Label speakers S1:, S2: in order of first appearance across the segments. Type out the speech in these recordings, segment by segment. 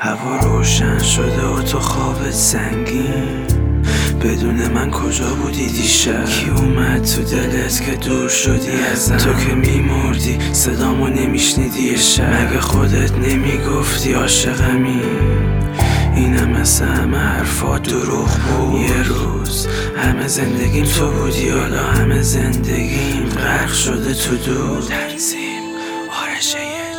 S1: هوا روشن شده و تو خوابت سنگین، بدون من کجا بودی دیشب؟ کی اومد تو دلت که دور شدی ازم؟ تو که میمردی صدامو نمیشنیدی یه شب، مگه خودت نمیگفتی عاشقمی؟ اینم مثل همه حرفات دروغ بود. یه روز همه زندگیم تو بودی، حالا همه زندگیم غرق شده تو دود. تنظیم آرش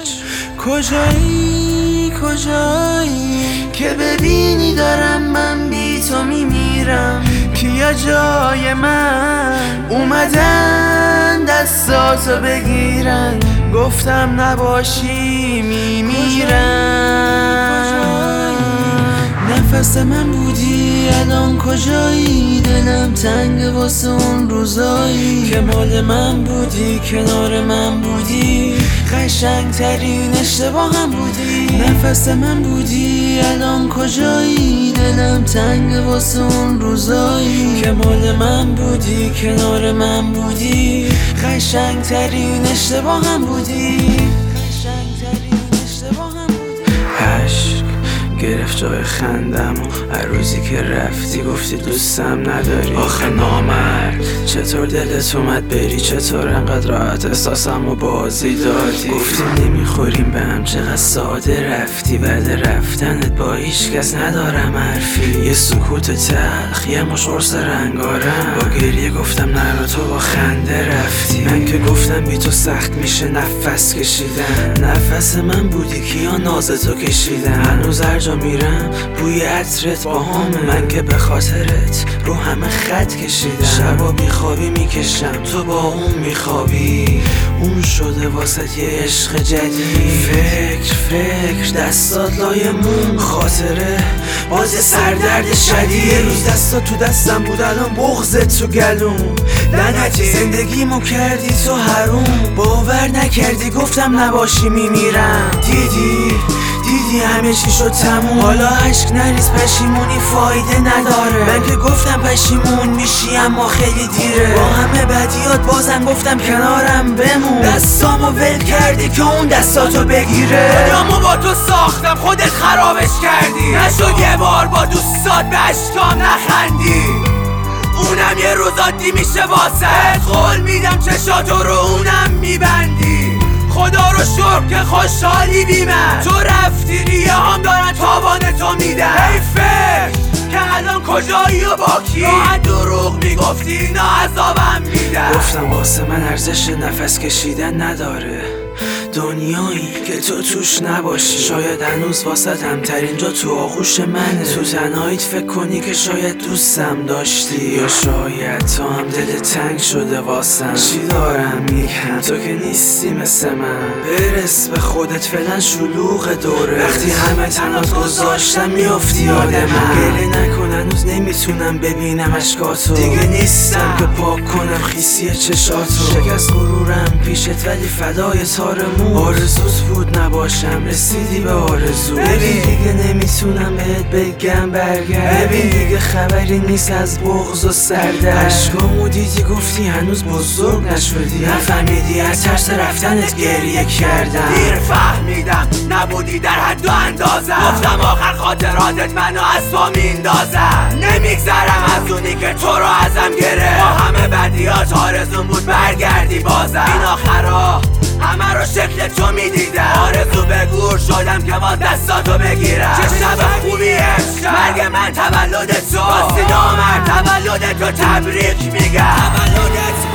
S2: کجایی که ببینی دارم من بی تو میمیرم؟ کیا جای من اومدن دستاتو بگیرن، گفتم نباشی میمیرم. نفس من بودی الان کجایی؟ دلم تنگ واسه اون روزایی که مال من بودی، کنار من بودی، قشنگترین اشتباهم بودی. نفس من بودی الان کجایی؟ دلم تنگ واسه اون روزایی که مال من بودی، کنار من بودی، قشنگترین اشتباهم بودی.
S1: عشق گرفت جای خندم و هر روزی که رفتی گفتی دوستم نداری. آخه نامرد چطور دلت اومد بری؟ چطور انقدر راحت احساسم و بازی دادی؟ گفتی نمیخوریم به هم، چقدر ساده رفتی. بعد رفتنت با هیچ کس ندارم حرفی، یه سکوت تلخ، یه مش قرص رنگارم. با گریه گفتم نرو تو با خنده رفتی. من که گفتم بی تو سخت میشه نفس کشیدن، نفس من بودی کیا نازتو کشیدن. هنوز هر جا میرم بوی عطرت با همه، من که به خاطرت رو همه خط کشیدم. شبا بیخوابی میکشم تو با اون میخوابی، اون شده واسه یه عشق جدید. فکر دستات لای موم، خاطره باز سردرد شدید. یه روز دستات تو دستم بود الان بغضت تو گلوم. لعنتی زندگیمو کردی تو حروم، باور نکردی گفتم نباشی میمیرم. دیدی همه چی شد تموم، حالا عشق نریز پشیمونی فایده نداره. من که گفتم پشیمون میشی اما خیلی دیره، با همه بدیات بازم گفتم کنارم بمون. دستامو ول کردی که اون دستاتو بگیره،
S2: دنیامو با تو ساختم خودت خرابش کردی. نشد یه بار با دوستات به عشقام نخندی، اونم یه روز عادی میشه واسه. قول میدم چشاتو رو اونم میبندی، خدا رو شکر که خوشحالی بی من. تو رفتی ریه هم دارن تاوان تو میدن. حیفه که الان کجایی و با کی؟ راحت دروغ میگفتی اینا عذابم میدن.
S1: گفتم واسه من ارزش نفس کشیدن نداره دنیایی که تو توش نباشی. شاید هنوز واسه همترین جا تو آغوش منه، تو تنهاییت فکر کنی که شاید دوستم داشتی، یا شاید تو هم دل تنگ شده واسم. چی دارم میگم تو که نیستی مثل من، برس به خودت فعلا شلوغ دوره. وقتی همه تنات گذاشتم میافتی یاد من، گله نکن هنوز نمیتونم ببینم اشکاتو. دیگه نیستم که پاک کنم خیسی چشاتو. شکست غرورم پیشت ولی فدای تارمون. آرزوت بود نباشم رسیدی به آرزو. ببین دیگه نمیتونم بهت بگم برگرد، ببین دیگه خبری نیست از بغض و سردرد. عشقامو دیدی گفتی هنوز بزرگ نشدی، نفهمیدی از ترس رفتنت گریه کردم.
S2: دیر فهمیدم نبودی در حد و اندازم، گفتم آخر خاطراتت منو از تو میندازم. نمیگذرم از اونی که تو رو ازم گرفت، با همه بدیات آرزون بود برگردی بازم. این آخرا همه رو شکل تو میدیدم، آرزو به گور شدم که با دستاتو بگیرم. چه شب خوبیه مرگ من تولد تو، واسه نامرد تولد تو تبریک میگم. تولدت